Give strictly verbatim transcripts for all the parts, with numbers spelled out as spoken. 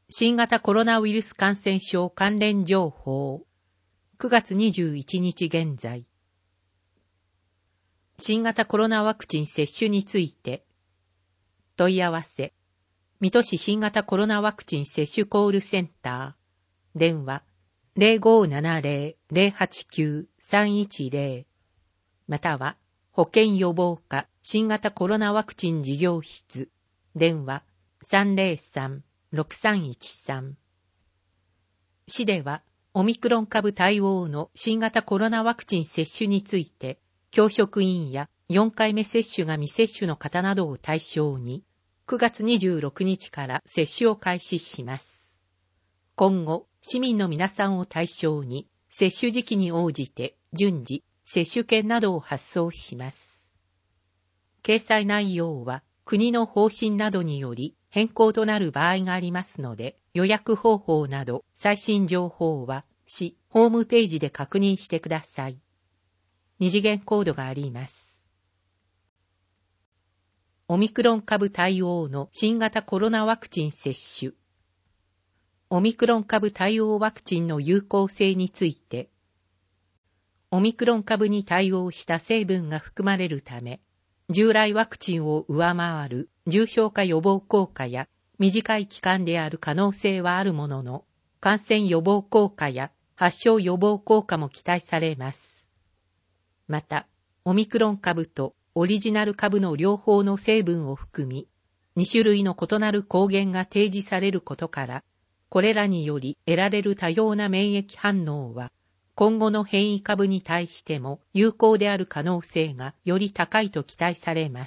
新型コロナウイルス感染症関連情報。くがつにじゅういちにち現在。新型コロナワクチン接種について。問い合わせ。水戸市新型コロナワクチン接種コールセンター。電話 ゼロごーななゼロ ゼロはちきゅう さんいちゼロ。または保健予防課新型コロナワクチン事業室。電話 さんゼロさん ろくさんいちさん。市ではオミクロン株対応の新型コロナワクチン接種について、教職員やよんかいめ接種が未接種の方などを対象に、くがつにじゅうろくにちから接種を開始します。今後、市民の皆さんを対象に、接種時期に応じて順次、接種券などを発送します。掲載内容は、国の方針などにより変更となる場合がありますので、予約方法など最新情報は市ホームページで確認してください。二次元コードがあります。オミクロン株対応の新型コロナワクチン接種。オミクロン株対応ワクチンの有効性について、オミクロン株に対応した成分が含まれるため、従来ワクチンを上回る重症化予防効果や短い期間である可能性はあるものの、感染予防効果や発症予防効果も期待されます。また、オミクロン株とオリジナル株の両方の成分を含み、にしゅるいの異なる抗原が提示されることから、これらにより得られる多様な免疫反応は、今後の変異株に対しても有効である可能性がより高いと期待されます。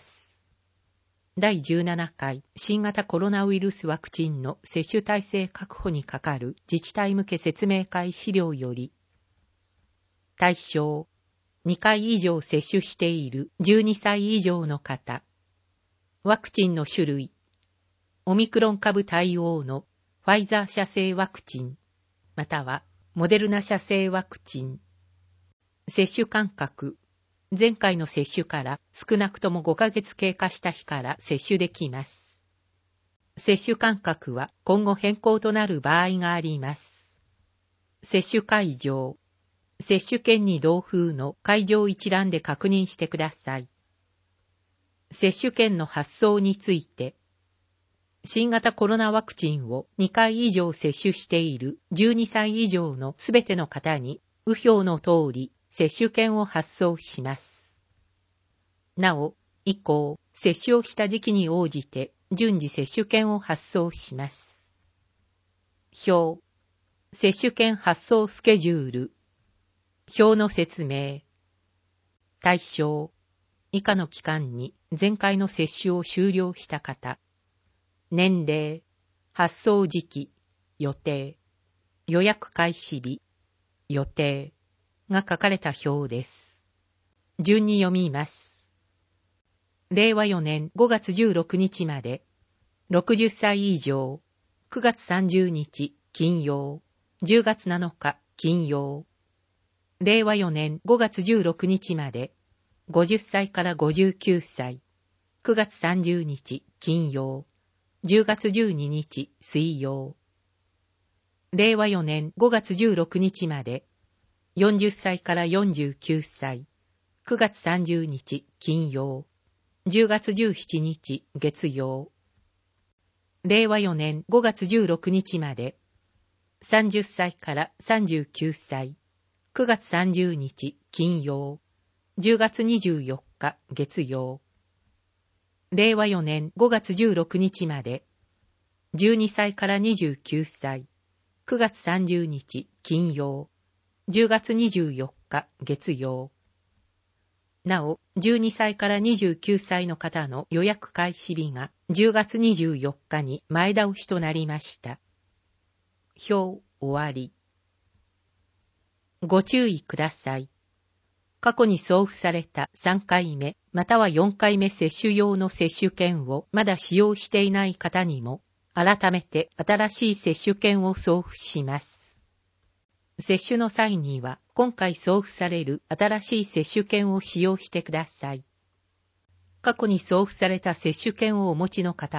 だいじゅうななかい新型コロナウイルスワクチンの接種体制確保に係る自治体向け説明会資料より、対象、にかい以上接種しているじゅうにさい以上の方、ワクチンの種類、オミクロン株対応のファイザー社製ワクチン、またはモデルナ社製ワクチン。接種間隔。前回の接種から少なくともごかげつ経過した日から接種できます。接種間隔は今後変更となる場合があります。接種会場。接種券に同封の会場一覧で確認してください。接種券の発送について。新型コロナワクチンをにかい以上接種しているじゅうにさい以上のすべての方に、右表の通り接種券を発送します。なお、以降、接種をした時期に応じて順次接種券を発送します。表、接種券発送スケジュール、表の説明、対象、以下の期間に前回の接種を終了した方、年齢、発送時期、予定、予約開始日、予定が書かれた表です。順に読みます。れいわよねんごがつじゅうろくにちまで、ろくじゅっさい以上、くがつさんじゅうにち金曜、じゅうがつなのか金曜。れいわよねんごがつじゅうろくにちまで、ごじゅっさいからごじゅうきゅうさい、くがつさんじゅうにち金曜。じゅうがつじゅうににち水曜。れいわよねんごがつじゅうろくにちまで、よんじゅっさいからよんじゅうきゅうさい、くがつさんじゅうにち金曜。じゅうがつじゅうしちにち月曜。れいわよねんごがつじゅうろくにちまで、さんじゅっさいからさんじゅうきゅうさい、くがつさんじゅうにち金曜。じゅうがつにじゅうよっか月曜。れいわよねんごがつじゅうろくにちまで、じゅうにさいからにじゅうきゅうさい、くがつさんじゅうにち金曜、じゅうがつにじゅうよっか月曜。なお、じゅうにさいからにじゅうきゅうさいの方の予約開始日がじゅうがつにじゅうよっかに前倒しとなりました。表終わり。ご注意ください。過去に送付されたさんかいめまたはよんかいめ接種用の接種券をまだ使用していない方にも、改めて新しい接種券を送付します。接種の際には、今回送付される新しい接種券を使用してください。過去に送付された接種券をお持ちの方は、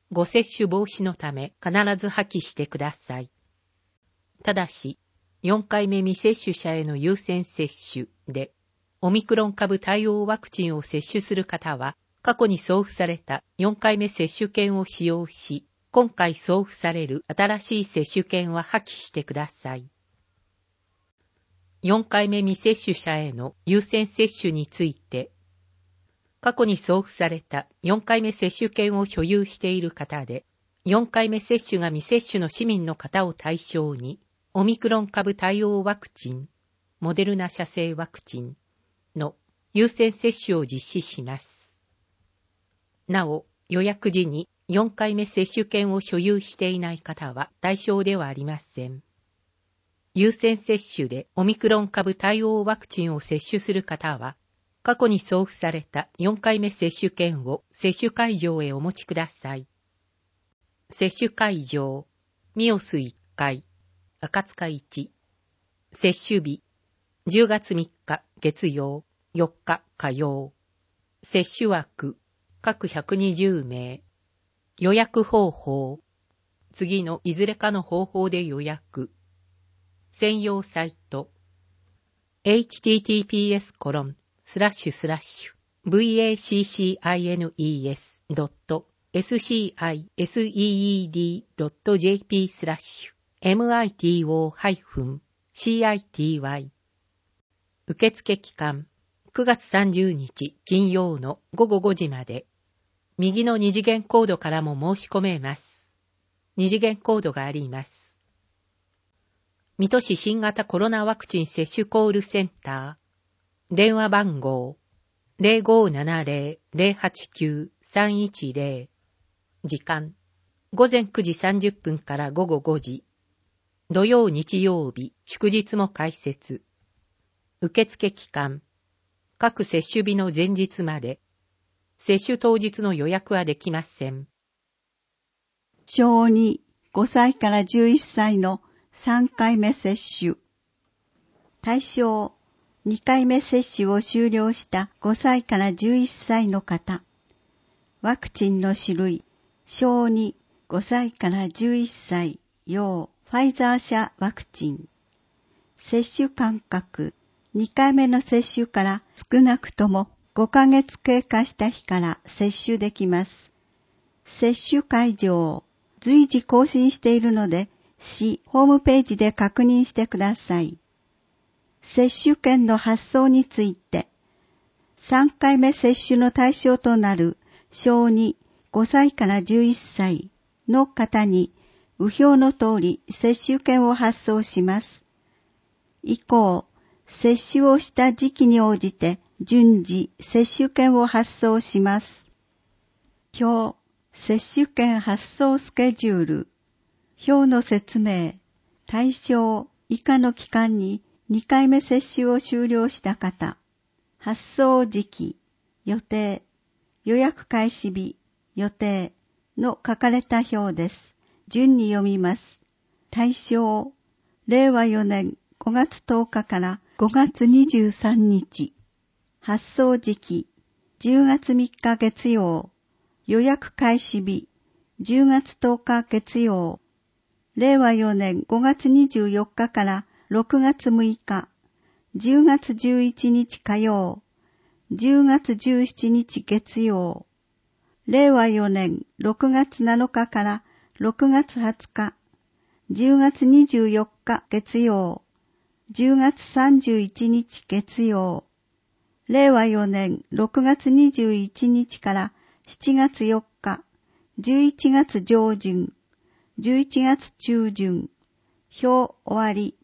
ご接種防止のため必ず破棄してください。ただし、よんかいめ未接種者への優先接種で、オミクロン株対応ワクチンを接種する方は、過去に送付されたよんかいめ接種券を使用し、今回送付される新しい接種券は破棄してください。よんかいめ未接種者への優先接種について、過去に送付されたよんかいめ接種券を所有している方で、よんかいめ接種が未接種の市民の方を対象に、オミクロン株対応ワクチン、モデルナ社製ワクチンの優先接種を実施します。なお、予約時によんかいめ接種券を所有していない方は対象ではありません。優先接種でオミクロン株対応ワクチンを接種する方は、過去に送付されたよんかいめ接種券を接種会場へお持ちください。接種会場、ミオスいっかい、赤塚いち。接種日、じゅうがつみっか月曜、よっか火曜。接種枠、各ひゃくにじゅうめい。予約方法、次のいずれかの方法で予約。専用サイト、エイチティーティーピーエスコロンスラッシュスラッシュブイエーシーシーアイエヌイーエスドットエスシーアイエスイーイーディードットジェーピースラッシュエムアイティーオーハイフンシーアイティーワイ 受付期間くがつさんじゅうにち金曜のごごごじまで。右の二次元コードからも申し込めます。二次元コードがあります。水戸市新型コロナワクチン接種コールセンター。電話番号 ゼロごーななゼロ ゼロはちきゅう さんいちゼロ。時間ごぜんくじさんじゅっぷんからごごごじ。土曜日曜日、祝日も開設。受付期間各接種日の前日まで。接種当日の予約はできません。 小にごさいからじゅういっさいのさんかいめ接種。対象、にかいめ接種を終了したごさいからじゅういっさいの方。ワクチンの種類、小にごさいからじゅういっさい用ファイザー社ワクチン。接種間隔、にかいめの接種から少なくともごかげつ経過した日から接種できます。接種会場、随時更新しているので、市ホームページで確認してください。接種券の発送について、さんかいめ接種の対象となる小にごさいからじゅういっさいの方に、右表の通り接種券を発送します。以降、接種をした時期に応じて順次接種券を発送します。表、接種券発送スケジュール。表の説明、対象以下の期間ににかいめ接種を終了した方、発送時期、予定、予約開始日、予定の書かれた表です。順に読みます。対象、れいわよねんごがつとおかからごがつにじゅうさんにち、発送時期、じゅうがつみっか月曜、予約開始日、じゅうがつとおか月曜、れいわよねんごがつにじゅうよっかからろくがつむいか、じゅうがつじゅういちにち火曜、じゅうがつじゅうしちにち月曜、れいわよねんろくがつなのかからろくがつはつか、じゅうがつにじゅうよっか月曜、じゅうがつさんじゅういちにち月曜、れいわよねんろくがつにじゅういちにちからしちがつよっか、じゅういちがつ上旬、じゅういちがつ中旬、表終わり。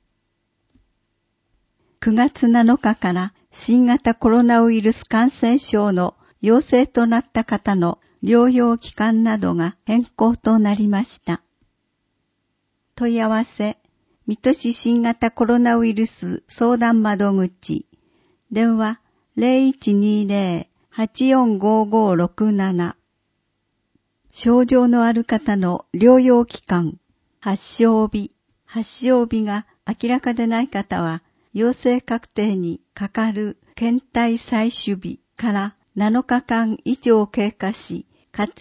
くがつなのかから新型コロナウイルス感染症の陽性となった方の療養期間などが変更となりました。問い合わせ、水戸市新型コロナウイルス相談窓口、電話 ゼロいちにゼロ はちよんごごろくなな。症状のある方の療養期間、発症日、発症日が明らかでない方は、陽性確定にかかる検体採取日からなのかかん以上経過し、かつ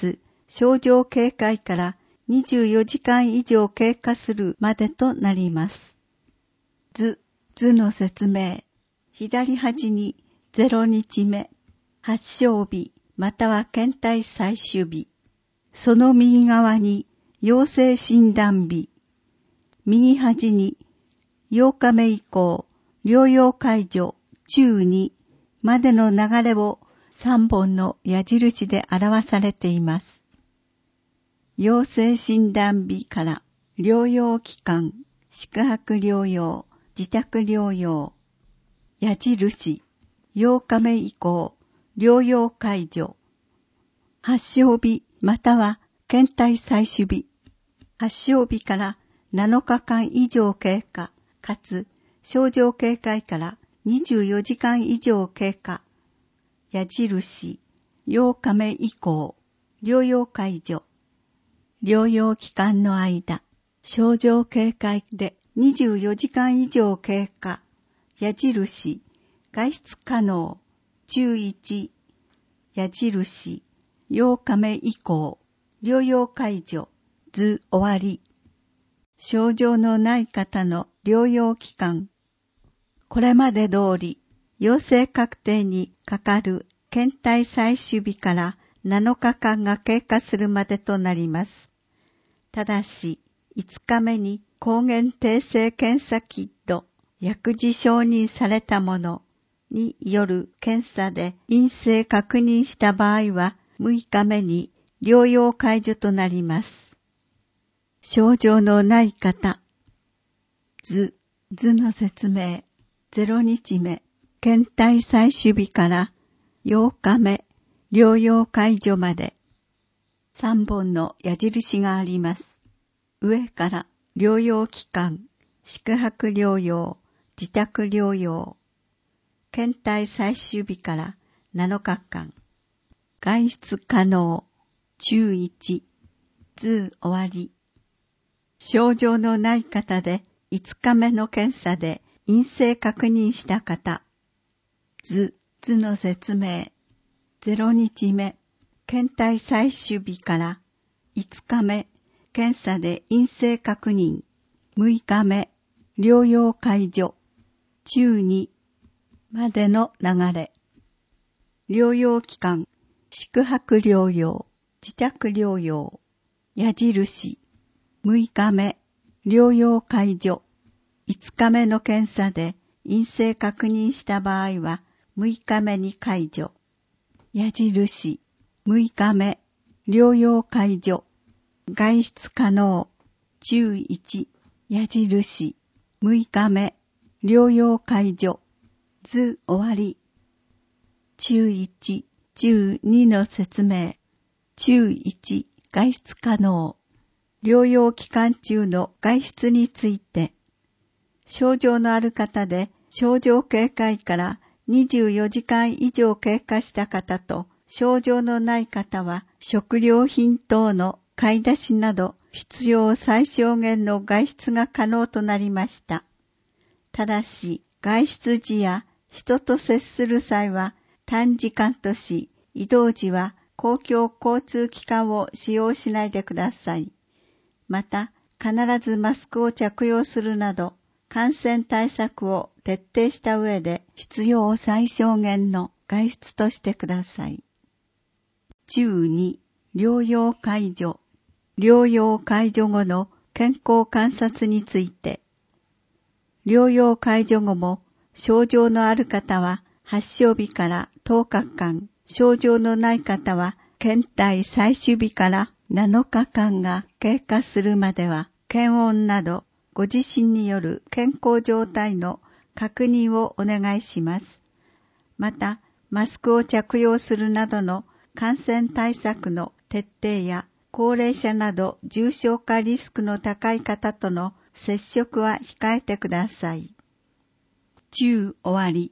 症状経過からにじゅうよじかん以上経過するまでとなります。図、図の説明。左端にゼロにちめ、発症日または検体採取日。その右側に陽性診断日。右端にようかめ以降、療養解除中にまでの流れをさんぼんの矢印で表されています。陽性診断日から療養期間、宿泊療養、自宅療養、矢印、ようかめ以降、療養解除、発症日または検体採取日、発症日からなのかかん以上経過、かつ症状経過からにじゅうよじかん以上経過、矢印、ようかめ以降、療養解除、療養期間の間、症状経過でにじゅうよじかん以上経過、矢印、外出可能、中いち、矢印、ようかめ以降、療養解除、図終わり。症状のない方の療養期間。これまで通り、陽性確定にかかる検体採取日からなのかかんが経過するまでとなります。ただし、いつかめに抗原定性検査キット、薬事承認されたものによる検査で陰性確認した場合は、むいかめに療養解除となります。症状のない方。図、図の説明。ゼロにちめ、検体採取日からようかめ、療養解除まで。さんぼんの矢印があります。上から療養期間、宿泊療養、自宅療養。検体採取日からなのかかん。外出可能、中いち、図終わり。症状のない方でいつかめの検査で陰性確認した方。図、図の説明。ゼロにちめ、検体採取日からいつかめ、検査で陰性確認。むいかめ、療養解除。中にまでの流れ。療養期間、宿泊療養、自宅療養。矢印、むいかめ、療養解除。いつかめの検査で陰性確認した場合は、むいかめに解除。矢印、むいかめ、療養解除。外出可能、中いち、矢印、むいかめ、療養解除。図終わり。中いち、中にの説明。中いち、外出可能。療養期間中の外出について、症状のある方で症状経過からにじゅうよじかん以上経過した方と、症状のない方は食料品等の買い出しなど必要最小限の外出が可能となりました。ただし、外出時や人と接する際は短時間とし、移動時は公共交通機関を使用しないでください。また、必ずマスクを着用するなど、感染対策を徹底した上で必要最小限の外出としてください。中に、療養解除。療養解除後の健康観察について。療養解除後も症状のある方は発症日からとおかかん、症状のない方は検体採取日からなのかかんが経過するまでは検温などご自身による健康状態の確認をお願いします。また、マスクを着用するなどの感染対策の徹底や高齢者など重症化リスクの高い方との接触は控えてください。中終わり。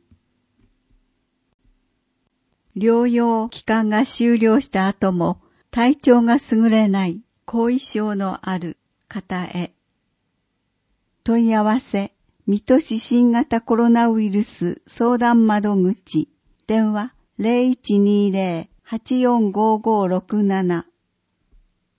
療養期間が終了した後も体調が優れない後遺症のある方へ。問い合わせ、水戸市新型コロナウイルス相談窓口、電話 ゼロいちにゼロ はちよんごごろくなな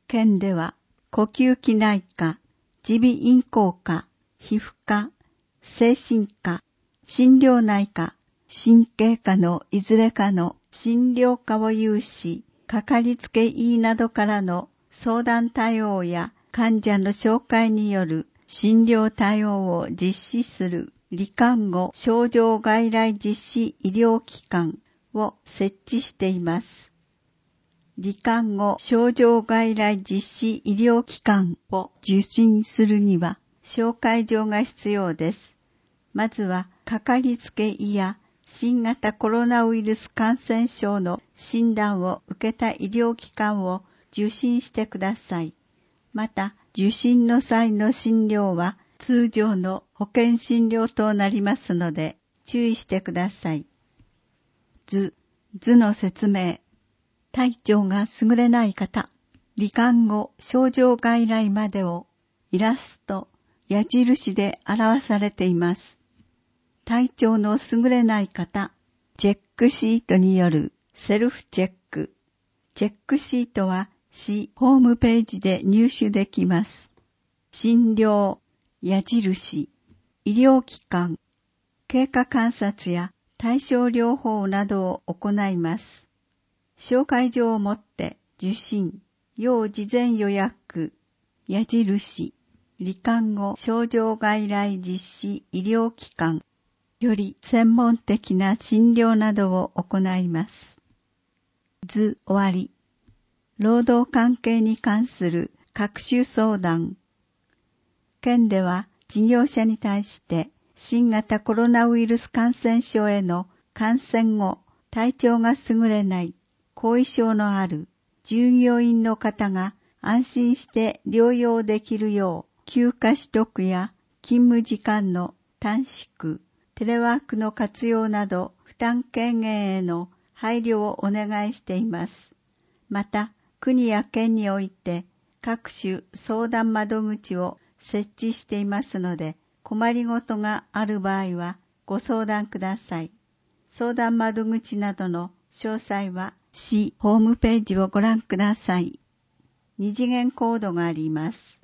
県では呼吸器内科、耳鼻咽喉科、皮膚科、精神科、心療内科、神経科のいずれかの診療科を有し、かかりつけ医などからの相談対応や患者の紹介による診療対応を実施する罹患後症状外来実施医療機関を設置しています。罹患後症状外来実施医療機関を受診するには紹介状が必要です。まずはかかりつけ医や新型コロナウイルス感染症の診断を受けた医療機関を受診してください。また、受診の際の診療は通常の保険診療となりますので注意してください。図、図の説明。体調が優れない方、罹患後症状外来までをイラスト、矢印で表されています。体調の優れない方、チェックシートによるセルフチェック。チェックシートは市ホームページで入手できます。診療、矢印、医療機関、経過観察や対症療法などを行います。紹介状を持って受診、要事前予約、矢印、罹患後症状外来実施医療機関より専門的な診療などを行います。図終わり。労働関係に関する各種相談。県では事業者に対して新型コロナウイルス感染症への感染後、体調が優れない、後遺症のある従業員の方が安心して療養できるよう、休暇取得や勤務時間の短縮、テレワークの活用など負担軽減への配慮をお願いしています。また、国や県において各種相談窓口を設置していますので、困りごとがある場合はご相談ください。相談窓口などの詳細は市ホームページをご覧ください。二次元コードがあります。